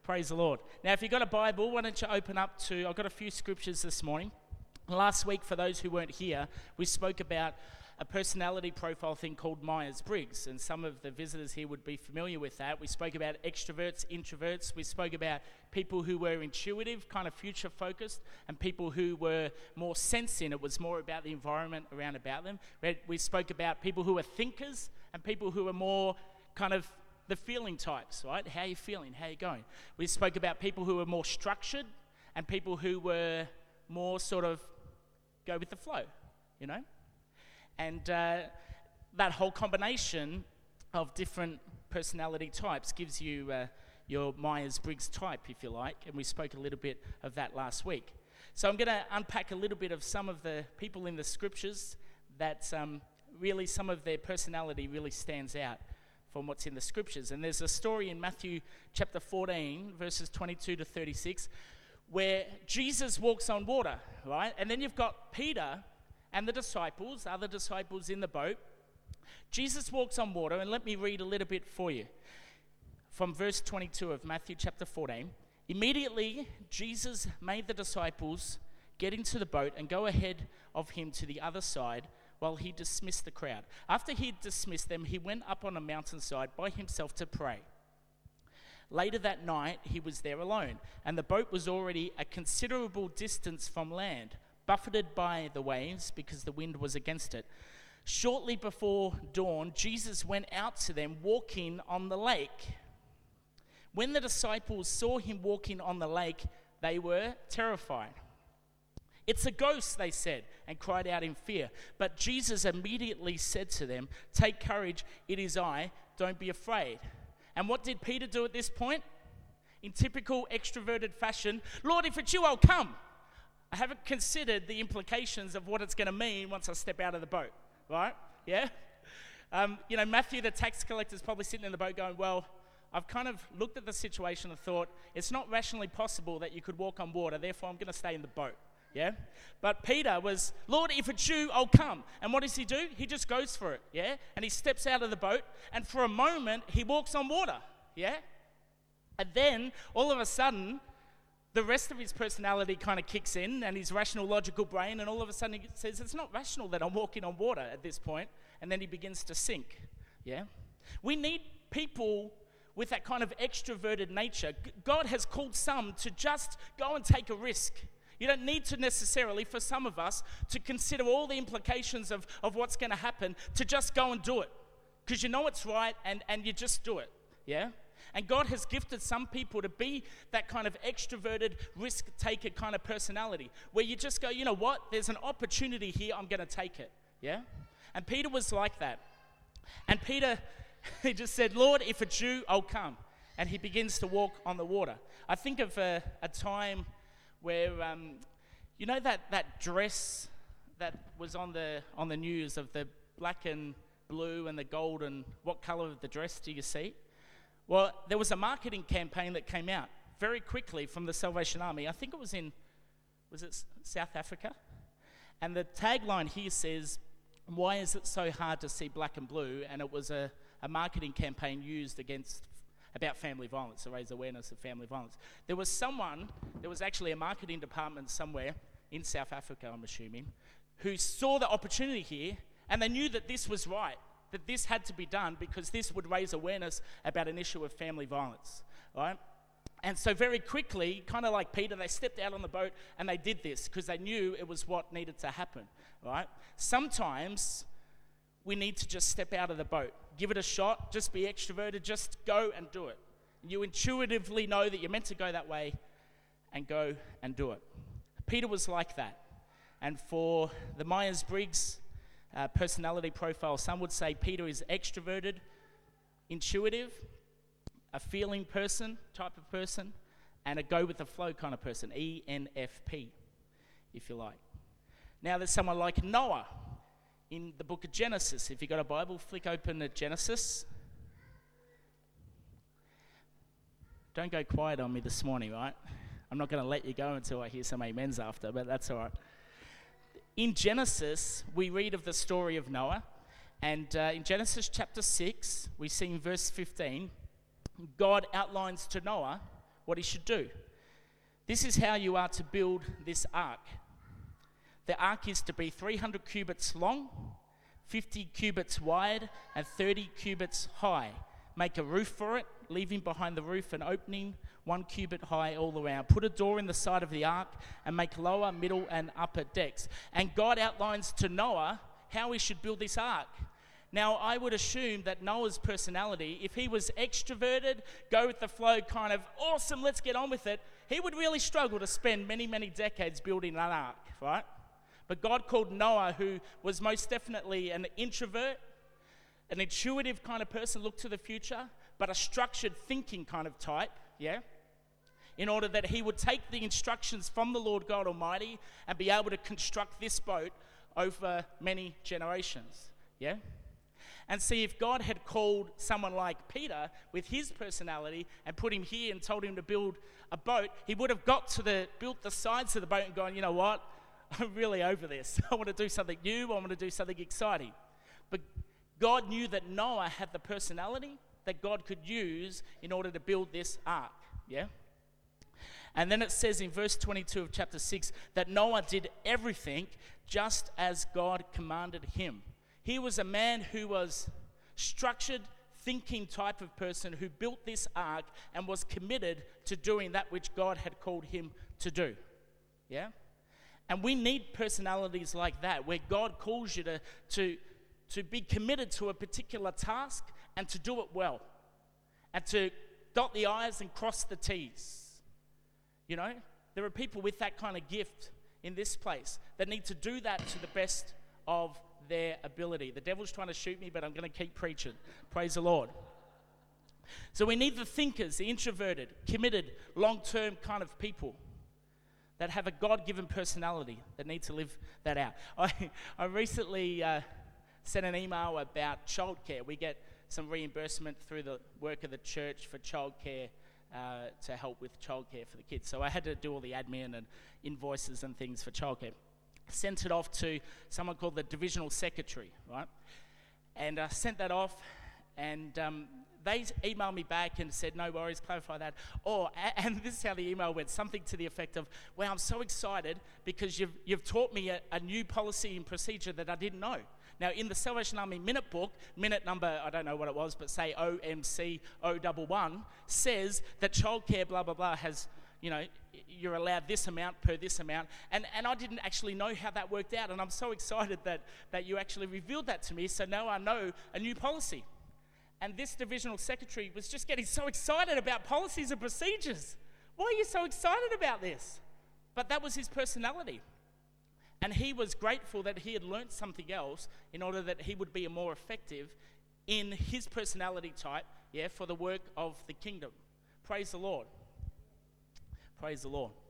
Praise the Lord. Now, if you've got a Bible, why don't you open up to, I've got a few scriptures this morning. Last week, for those who weren't here, we spoke about a personality profile thing called Myers-Briggs, and some of the visitors here would be familiar with that. We spoke about extroverts, introverts. We spoke about people who were intuitive, kind of future-focused, and people who were more sensing. It was more about the environment around about them. We spoke about people who were thinkers and people who were more kind of the feeling types, right? How are you feeling? How are you going? We spoke about people who were more structured and people who were more sort of go with the flow, you know? And that whole combination of different personality types gives you your Myers-Briggs type, if you like, and we spoke a little bit of that last week. So I'm going to unpack a little bit of some of the people in the scriptures that really some of their personality really stands out from what's in the scriptures. And there's a story in Matthew chapter 14, verses 22 to 36, where Jesus walks on water, right? And then you've got Peter and the disciples, other disciples in the boat. Jesus walks on water, and let me read a little bit for you. From verse 22 of Matthew chapter 14, immediately Jesus made the disciples get into the boat and go ahead of him to the other side while he dismissed the crowd. After he dismissed them, he went up on a mountainside by himself to pray. Later that night, he was there alone, and the boat was already a considerable distance from land, buffeted by the waves because the wind was against it. Shortly before dawn, Jesus went out to them walking on the lake. When the disciples saw him walking on the lake, they were terrified. "It's a ghost," they said, and cried out in fear. But Jesus immediately said to them, "Take courage, it is I, don't be afraid." And what did Peter do at this point? In typical extroverted fashion, "Lord, if it's you, I'll come." I haven't considered the implications of what it's going to mean once I step out of the boat, right? Yeah? Matthew, the tax collector, is probably sitting in the boat going, well, I've kind of looked at the situation and thought, it's not rationally possible that you could walk on water, therefore I'm going to stay in the boat. Yeah? But Peter was, "Lord, if it's you, I'll come." And what does he do? He just goes for it, yeah? And he steps out of the boat, and for a moment, he walks on water, yeah? And then, all of a sudden, the rest of his personality kind of kicks in, and his rational, logical brain, and all of a sudden he says, it's not rational that I'm walking on water at this point, and then he begins to sink, yeah? We need people with that kind of extroverted nature. God has called some to just go and take a risk. You don't need to necessarily, for some of us, to consider all the implications of what's going to happen, to just go and do it. Because you know it's right, and you just do it, yeah? And God has gifted some people to be that kind of extroverted, risk-taker kind of personality, where you just go, you know what, there's an opportunity here, I'm going to take it, yeah? And Peter was like that. And Peter, he just said, "Lord, if it's you, I'll come." And he begins to walk on the water. I think of a time where, you know that dress that was on the news of the black and blue and the gold, and what colour of the dress do you see? Well, there was a marketing campaign that came out very quickly from the Salvation Army. I think it was was it South Africa? And the tagline here says, "Why is it so hard to see black and blue?" And it was a marketing campaign used about family violence, to raise awareness of family violence. There was actually a marketing department somewhere in South Africa, I'm assuming, who saw the opportunity here, and they knew that this was right, that this had to be done because this would raise awareness about an issue of family violence, right? And so very quickly, kind of like Peter, they stepped out on the boat and they did this because they knew it was what needed to happen, right? Sometimes we need to just step out of the boat, give it a shot, just be extroverted, just go and do it. You intuitively know that you're meant to go that way, and go and do it. Peter was like that. And for the Myers-Briggs personality profile, some would say Peter is extroverted, intuitive, a feeling person, type of person, and a go-with-the-flow kind of person, ENFP, if you like. Now there's someone like Noah in the book of Genesis. If you've got a Bible, flick open to Genesis. Don't go quiet on me this morning, right? I'm not going to let you go until I hear some amens after, but that's all right. In Genesis, we read of the story of Noah, and in Genesis chapter 6, we see in verse 15, God outlines to Noah what he should do. This is how you are to build this ark. The ark is to be 300 cubits long, 50 cubits wide, and 30 cubits high. Make a roof for it, leaving behind the roof an opening 1 cubit high all around. Put a door in the side of the ark and make lower, middle, and upper decks. And God outlines to Noah how he should build this ark. Now, I would assume that Noah's personality, if he was extroverted, go with the flow, kind of awesome, let's get on with it, he would really struggle to spend many, many decades building an ark, right? But God called Noah, who was most definitely an introvert, an intuitive kind of person, look to the future, but a structured thinking kind of type, yeah? In order that he would take the instructions from the Lord God Almighty and be able to construct this boat over many generations, yeah? And see, if God had called someone like Peter with his personality and put him here and told him to build a boat, he would have built the sides of the boat and gone, you know what, I'm really over this. I want to do something new. I want to do something exciting. But God knew that Noah had the personality that God could use in order to build this ark, yeah? And then it says in verse 22 of chapter 6 that Noah did everything just as God commanded him. He was a man who was structured, thinking type of person who built this ark and was committed to doing that which God had called him to do. Yeah? And we need personalities like that, where God calls you to be committed to a particular task and to do it well. And to dot the I's and cross the T's. You know? There are people with that kind of gift in this place that need to do that to the best of their ability. The devil's trying to shoot me, but I'm going to keep preaching. Praise the Lord. So we need the thinkers, the introverted, committed, long-term kind of people that have a God-given personality that need to live that out. I recently sent an email about childcare. We get some reimbursement through the work of the church for childcare to help with childcare for the kids. So I had to do all the admin and invoices and things for childcare. Sent it off to someone called the divisional secretary, right? And I sent that off, and they emailed me back and said, no worries, clarify that. And this is how the email went, something to the effect of, wow, I'm so excited because you've taught me a new policy and procedure that I didn't know. Now, in the Salvation Army minute book, minute number, I don't know what it was, but say OMC 011, says that childcare, blah, blah, blah, has, you know, you're allowed this amount per this amount. And I didn't actually know how that worked out. And I'm so excited that you actually revealed that to me. So now I know a new policy. And this divisional secretary was just getting so excited about policies and procedures. Why are you so excited about this? But that was his personality. And he was grateful that he had learnt something else in order that he would be more effective in his personality type, yeah, for the work of the kingdom. Praise the Lord. Praise the Lord.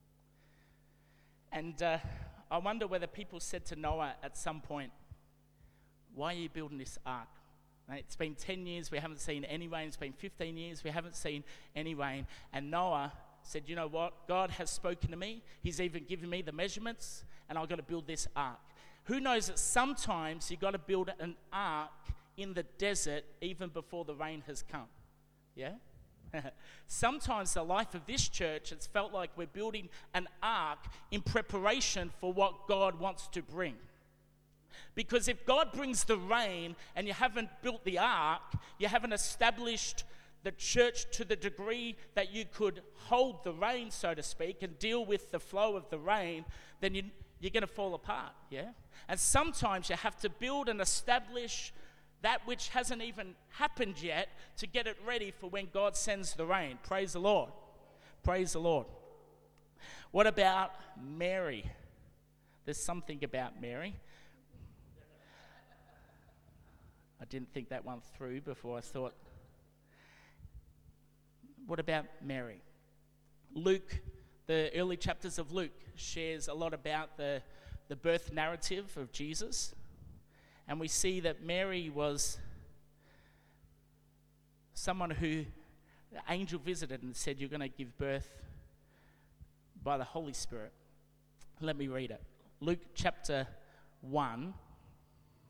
And I wonder whether people said to Noah at some point, why are you building this ark? It's been 10 years, we haven't seen any rain. It's been 15 years, we haven't seen any rain. And Noah said, you know what? God has spoken to me. He's even given me the measurements, and I've got to build this ark. Who knows that sometimes you've got to build an ark in the desert even before the rain has come? Yeah? Sometimes the life of this church, it's felt like we're building an ark in preparation for what God wants to bring. Because if God brings the rain and you haven't built the ark, you haven't established the church to the degree that you could hold the rain, so to speak, and deal with the flow of the rain, then you're going to fall apart, yeah? And sometimes you have to build and establish that which hasn't even happened yet to get it ready for when God sends the rain. Praise the Lord. Praise the Lord. What about Mary? There's something about Mary. I didn't think that one through before I thought. What about Mary? Luke, the early chapters of Luke, shares a lot about the birth narrative of Jesus. And we see that Mary was someone who the angel visited and said, you're going to give birth by the Holy Spirit. Let me read it. Luke chapter 1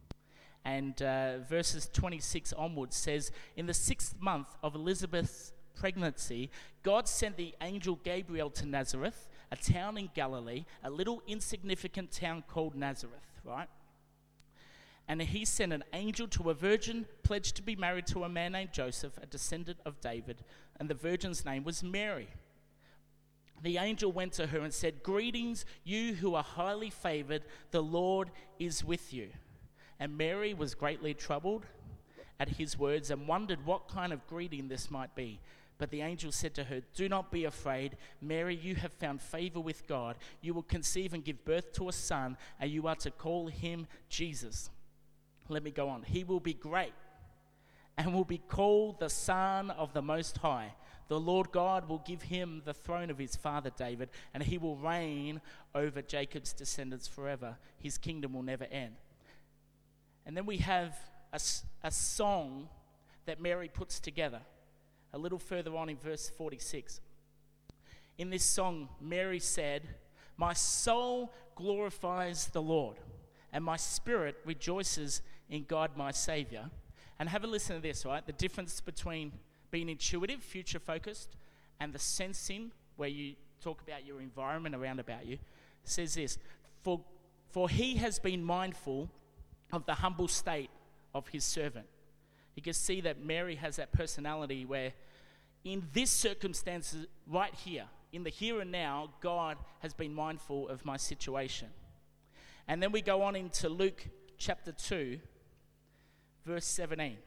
and verses 26 onwards says, in the 6th month of Elizabeth's pregnancy, God sent the angel Gabriel to Nazareth, a town in Galilee, a little insignificant town called Nazareth, right? And he sent an angel to a virgin pledged to be married to a man named Joseph, a descendant of David, and the virgin's name was Mary. The angel went to her and said, "Greetings, you who are highly favored, the Lord is with you." And Mary was greatly troubled at his words and wondered what kind of greeting this might be. But the angel said to her, "Do not be afraid, Mary, you have found favor with God. You will conceive and give birth to a son, and you are to call him Jesus." Let me go on. "He will be great and will be called the Son of the Most High. The Lord God will give him the throne of his father David, and he will reign over Jacob's descendants forever. His kingdom will never end." And then we have a song that Mary puts together a little further on in verse 46. In this song, Mary said, "My soul glorifies the Lord, and my spirit rejoices in God my Savior." And have a listen to this, right? The difference between being intuitive, future-focused, and the sensing, where you talk about your environment around about you, says this, For he has been mindful of the humble state of his servant. You can see that Mary has that personality where in this circumstance right here, in the here and now, God has been mindful of my situation. And then we go on into Luke chapter 2, verse 17.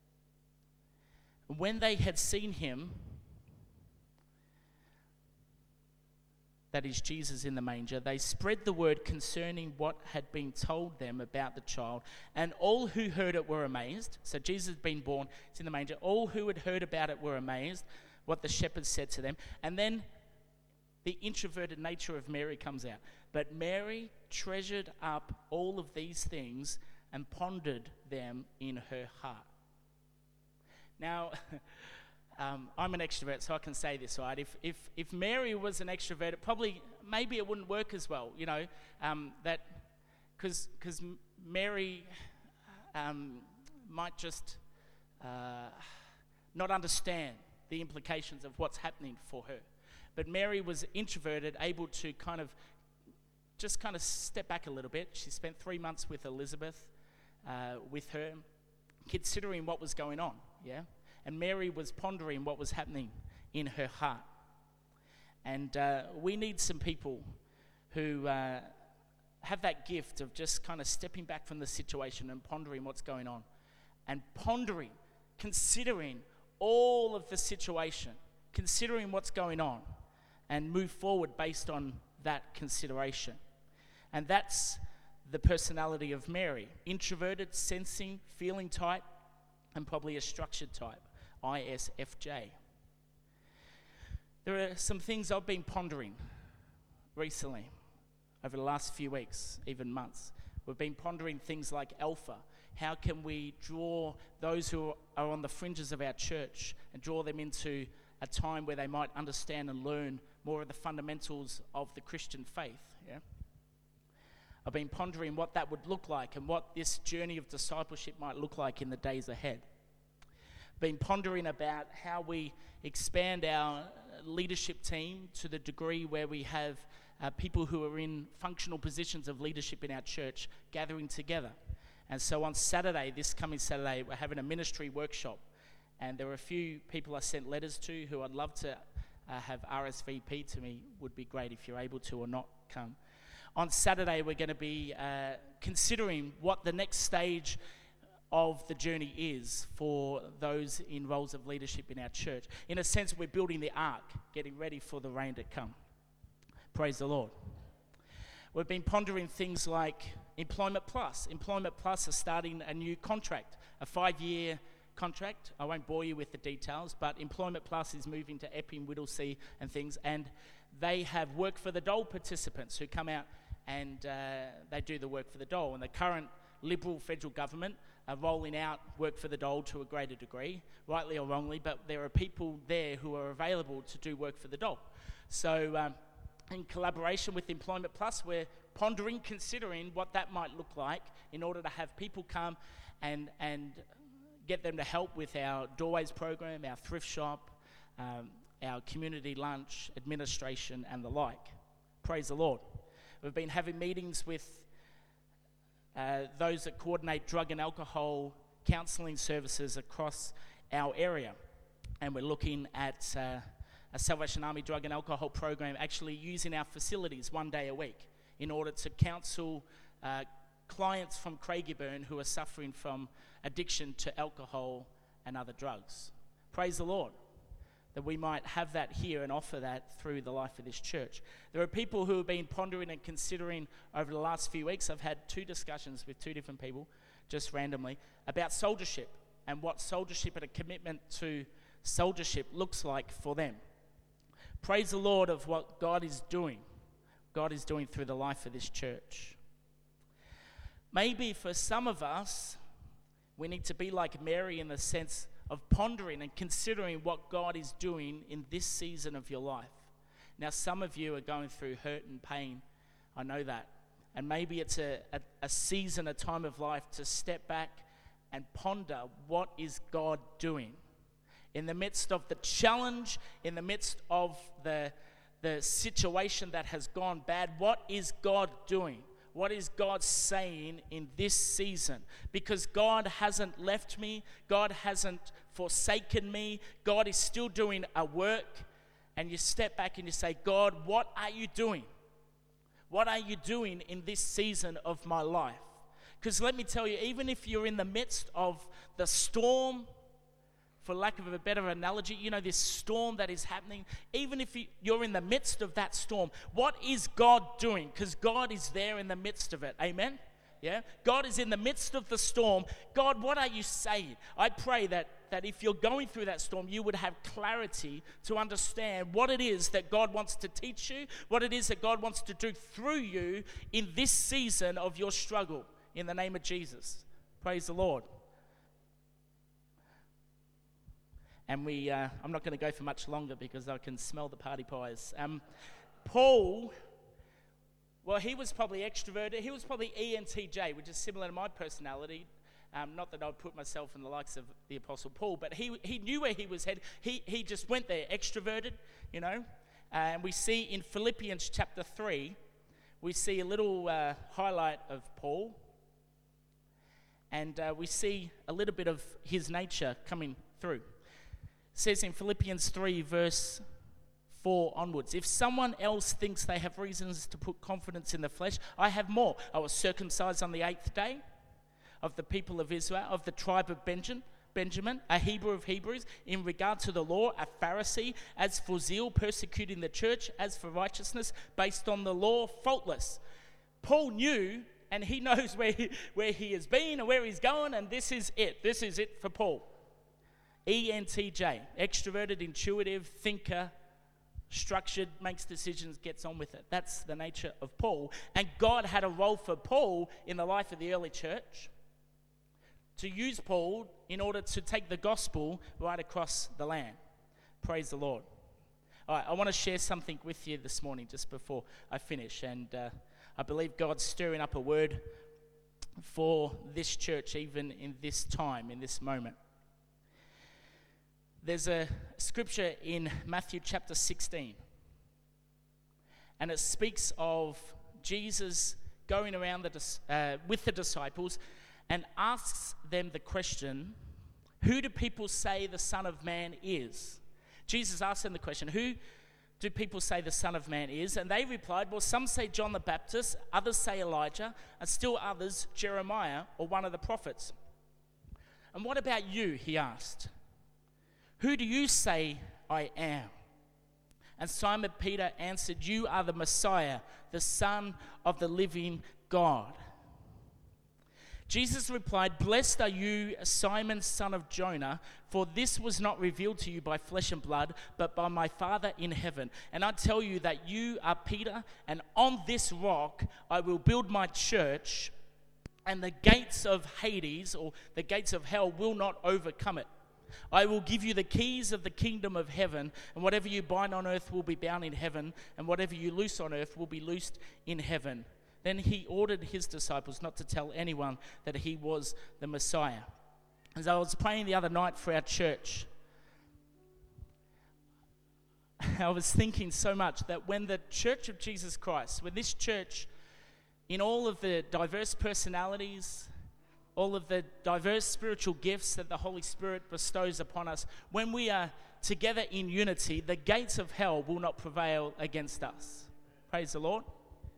When they had seen him, that is Jesus in the manger, they spread the word concerning what had been told them about the child, and all who heard it were amazed. So Jesus had been born, it's in the manger. All who had heard about it were amazed, what the shepherds said to them. And then the introverted nature of Mary comes out. But Mary treasured up all of these things and pondered them in her heart. Now, I'm an extrovert, so I can say this, right? If Mary was an extrovert, maybe it wouldn't work as well, you know, that because Mary might just not understand the implications of what's happening for her. But Mary was introverted, able to kind of step back a little bit. She spent 3 months with Elizabeth, with her, considering what was going on, yeah? And Mary was pondering what was happening in her heart. And we need some people who have that gift of just kind of stepping back from the situation and pondering what's going on. And pondering, considering all of the situation, considering what's going on, and move forward based on that consideration. And that's the personality of Mary. Introverted, sensing, feeling type, and probably a structured type, ISFJ. There are some things I've been pondering recently, over the last few weeks, even months. We've been pondering things like Alpha. How can we draw those who are on the fringes of our church and draw them into a time where they might understand and learn more of the fundamentals of the Christian faith, yeah? I've been pondering what that would look like and what this journey of discipleship might look like in the days ahead. Been pondering about how we expand our leadership team to the degree where we have people who are in functional positions of leadership in our church gathering together. And so on Saturday, this coming Saturday, we're having a ministry workshop. And there are a few people I sent letters to who I'd love to have RSVP to me. Would be great if you're able to or not come. On Saturday, we're going to be considering what the next stage of the journey is for those in roles of leadership in our church. In a sense, we're building the ark, getting ready for the rain to come. Praise the Lord. We've been pondering things like Employment Plus. Employment Plus are starting a new contract, a 5-year contract. I won't bore you with the details, but Employment Plus is moving to Epping, Whittlesea and things, and they have Work for the Dole participants who come out and they do the Work for the Dole. And the current Liberal federal government are rolling out Work for the Dole to a greater degree, rightly or wrongly, but there are people there who are available to do Work for the Dole. So in collaboration with Employment Plus, we're pondering, considering what that might look like in order to have people come and get them to help with our Doorways program, our thrift shop, our community lunch, administration, and the like. Praise the Lord. We've been having meetings with those that coordinate drug and alcohol counselling services across our area. And we're looking at a Salvation Army drug and alcohol program actually using our facilities one day a week in order to counsel clients from Craigieburn who are suffering from addiction to alcohol and other drugs. Praise the Lord that we might have that here and offer that through the life of this church. There are people who have been pondering and considering over the last few weeks. I've had 2 discussions with 2 different people, just randomly, about soldiership and what soldiership and a commitment to soldiership looks like for them. Praise the Lord of what God is doing. God is doing through the life of this church. Maybe for some of us, we need to be like Mary in the sense of pondering and considering what God is doing in this season of your life. Now, some of you are going through hurt and pain. I know that. And maybe it's a season, a time of life to step back and ponder, what is God doing? In the midst of the challenge, in the midst of the situation that has gone bad, what is God doing? What is God saying in this season? Because God hasn't left me. God hasn't forsaken me. God is still doing a work. And you step back and you say, God, what are you doing? What are you doing in this season of my life? Because let me tell you, even if you're in the midst of the storm, for lack of a better analogy, this storm that is happening, even if you're in the midst of that storm, what is God doing? Because God is there in the midst of it. Amen? Yeah? God is in the midst of the storm. God, what are you saying? I pray that if you're going through that storm, you would have clarity to understand what it is that God wants to teach you, what it is that God wants to do through you in this season of your struggle, in the name of Jesus. Praise the Lord. And I'm not going to go for much longer because I can smell the party pies. Paul, well, he was probably extroverted. He was probably ENTJ, which is similar to my personality. Not that I'd put myself in the likes of the Apostle Paul, but he knew where he was headed. He just went there, extroverted, And we see in Philippians chapter 3, we see a little highlight of Paul. And we see a little bit of his nature coming through. It says in Philippians 3 verse 4 onwards, if someone else thinks they have reasons to put confidence in the flesh, I have more. I was circumcised on the 8th day of the people of Israel, of the tribe of Benjamin, a Hebrew of Hebrews, in regard to the law, a Pharisee, as for zeal, persecuting the church, as for righteousness, based on the law, faultless. Paul knew, and he knows where he has been and where he's going, and this is it. This is it for Paul. ENTJ, extroverted, intuitive, thinker, structured, makes decisions, gets on with it. That's the nature of Paul. And God had a role for Paul in the life of the early church to use Paul in order to take the gospel right across the land. Praise the Lord. All right, I want to share something with you this morning just before I finish. And I believe God's stirring up a word for this church even in this time, in this moment. There's a scripture in Matthew chapter 16, and it speaks of Jesus going around with the disciples and asks them the question, who do people say the Son of Man is? Jesus asked them the question, who do people say the Son of Man is? And they replied, well, some say John the Baptist, others say Elijah, and still others Jeremiah or one of the prophets. And what about you, he asked. Who do you say I am? And Simon Peter answered, you are the Messiah, the Son of the living God. Jesus replied, blessed are you, Simon, son of Jonah, for this was not revealed to you by flesh and blood, but by my Father in heaven. And I tell you that you are Peter, and on this rock I will build my church, and the gates of Hades, or the gates of hell, will not overcome it. I will give you the keys of the kingdom of heaven, and whatever you bind on earth will be bound in heaven, and whatever you loose on earth will be loosed in heaven. Then he ordered his disciples not to tell anyone that he was the Messiah. As I was praying the other night for our church, I was thinking so much that when the Church of Jesus Christ, when this church, in all of the diverse personalities, all of the diverse spiritual gifts that the Holy Spirit bestows upon us, when we are together in unity, the gates of hell will not prevail against us. Praise the Lord.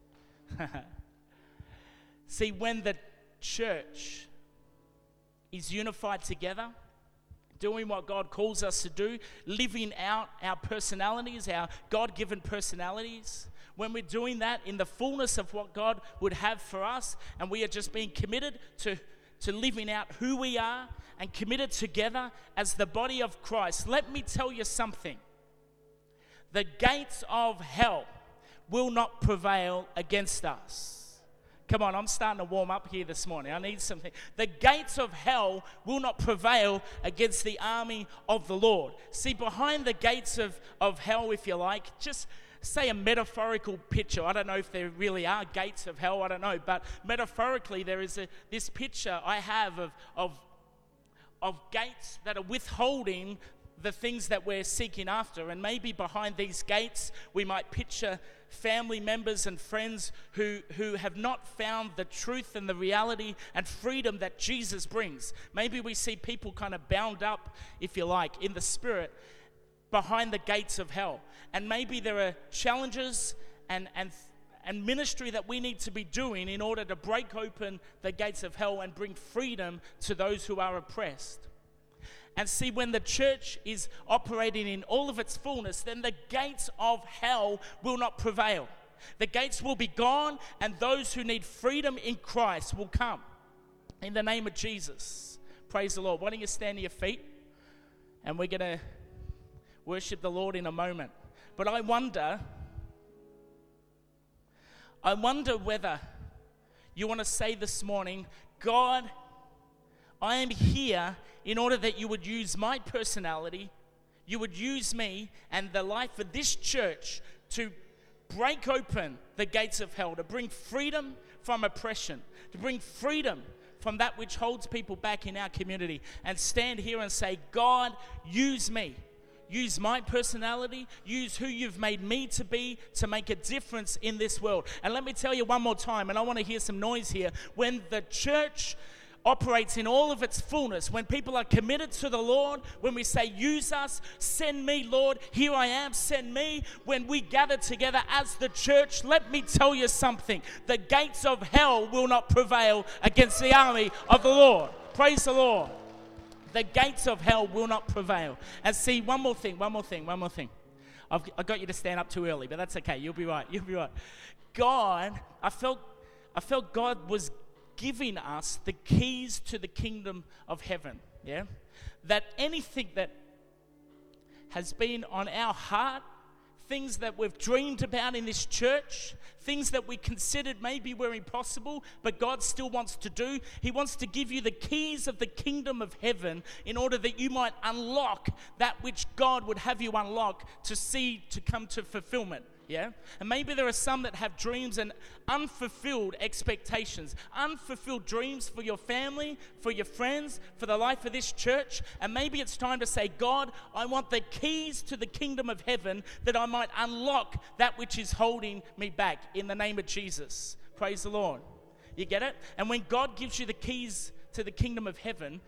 See, when the church is unified together, doing what God calls us to do, living out our personalities, our God-given personalities, when we're doing that in the fullness of what God would have for us, and we are just being committed to living out who we are and committed together as the body of Christ, let me tell you something. The gates of hell will not prevail against us. Come on, I'm starting to warm up here this morning. I need something. The gates of hell will not prevail against the army of the Lord. See, behind the gates of hell, if you like, just say a metaphorical picture. I don't know if there really are gates of hell, I don't know. But metaphorically, there is this picture I have of gates that are withholding the things that we're seeking after. And maybe behind these gates, we might picture family members and friends who have not found the truth and the reality and freedom that Jesus brings. Maybe we see people kind of bound up, if you like, in the spirit behind the gates of hell. And maybe there are challenges and ministry that we need to be doing in order to break open the gates of hell and bring freedom to those who are oppressed. And see, when the church is operating in all of its fullness, then the gates of hell will not prevail. The gates will be gone, and those who need freedom in Christ will come. In the name of Jesus. Praise the Lord. Why don't you stand to your feet? And we're going to worship the Lord in a moment. But I wonder whether you want to say this morning, God, I am here in order that you would use my personality, you would use me and the life of this church to break open the gates of hell, to bring freedom from oppression, to bring freedom from that which holds people back in our community, and stand here and say, God, use me. Use my personality, use who you've made me to be to make a difference in this world. And let me tell you one more time, and I want to hear some noise here. When the church operates in all of its fullness, when people are committed to the Lord, when we say, use us, send me, Lord, here I am, send me, when we gather together as the church, let me tell you something. The gates of hell will not prevail against the army of the Lord. Praise the Lord. The gates of hell will not prevail. And see, one more thing. I got you to stand up too early, but that's okay. You'll be right. God, I felt God was giving us the keys to the kingdom of heaven. Yeah? That anything that has been on our heart, things that we've dreamed about in this church, things that we considered maybe were impossible, but God still wants to do. He wants to give you the keys of the kingdom of heaven in order that you might unlock that which God would have you unlock to see to come to fulfillment. Yeah? And maybe there are some that have dreams and unfulfilled expectations, unfulfilled dreams for your family, for your friends, for the life of this church. And maybe it's time to say, God, I want the keys to the kingdom of heaven that I might unlock that which is holding me back in the name of Jesus. Praise the Lord. You get it? And when God gives you the keys to the kingdom of heaven,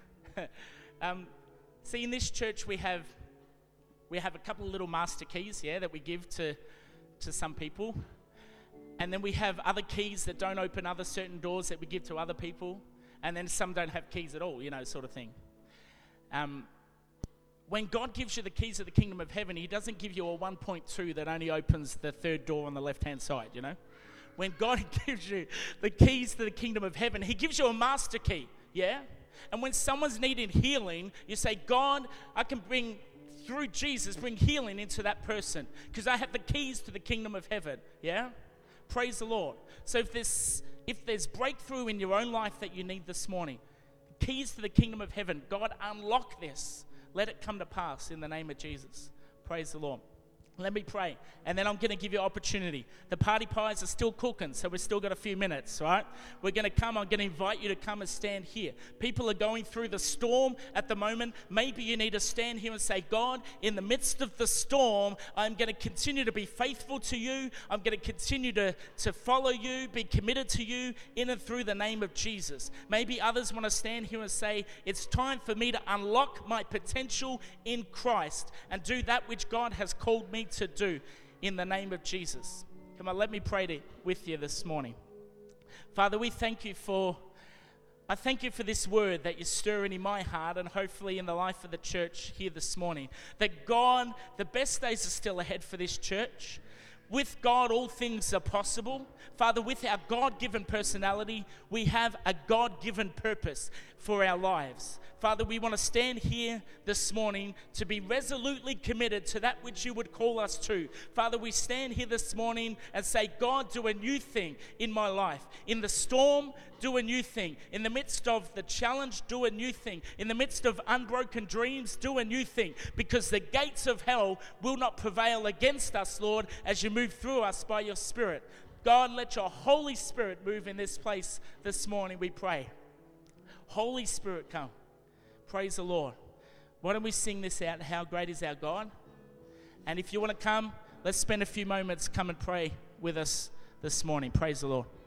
see, in this church we have a couple of little master keys, yeah, that we give to some people, and then we have other keys that don't open other certain doors that we give to other people, and then some don't have keys at all, sort of thing. When God gives you the keys of the kingdom of heaven, he doesn't give you a 1.2 that only opens the third door on the left-hand side, When God gives you the keys to the kingdom of heaven, he gives you a master key, yeah? And when someone's needing healing, you say, God, I can bring through Jesus, bring healing into that person because I have the keys to the kingdom of heaven, yeah? Praise the Lord. So if there's breakthrough in your own life that you need this morning, keys to the kingdom of heaven, God, unlock this. Let it come to pass in the name of Jesus. Praise the Lord. Let me pray, and then I'm going to give you opportunity. The party pies are still cooking, so we've still got a few minutes, right? We're going to come. I'm going to invite you to come and stand here. People are going through the storm at the moment. Maybe you need to stand here and say, God, in the midst of the storm, I'm going to continue to be faithful to you. I'm going to continue to follow you, be committed to you in and through the name of Jesus. Maybe others want to stand here and say, it's time for me to unlock my potential in Christ and do that which God has called me to do in the name of Jesus. Come on, let me pray with you this morning. Father, I thank you for this word that you're stirring in my heart and hopefully in the life of the church here this morning. That God, the best days are still ahead for this church. With God, all things are possible. Father, with our God-given personality, we have a God-given purpose for our lives. Father, we want to stand here this morning to be resolutely committed to that which you would call us to. Father, we stand here this morning and say, God, do a new thing in my life. In the storm, do a new thing. In the midst of the challenge, do a new thing. In the midst of unbroken dreams, do a new thing. Because the gates of hell will not prevail against us, Lord, as you move through us by your Spirit. God, let your Holy Spirit move in this place this morning, we pray. Holy Spirit, come. Praise the Lord. Why don't we sing this out? How great is our God? And if you want to come, let's spend a few moments, come and pray with us this morning. Praise the Lord.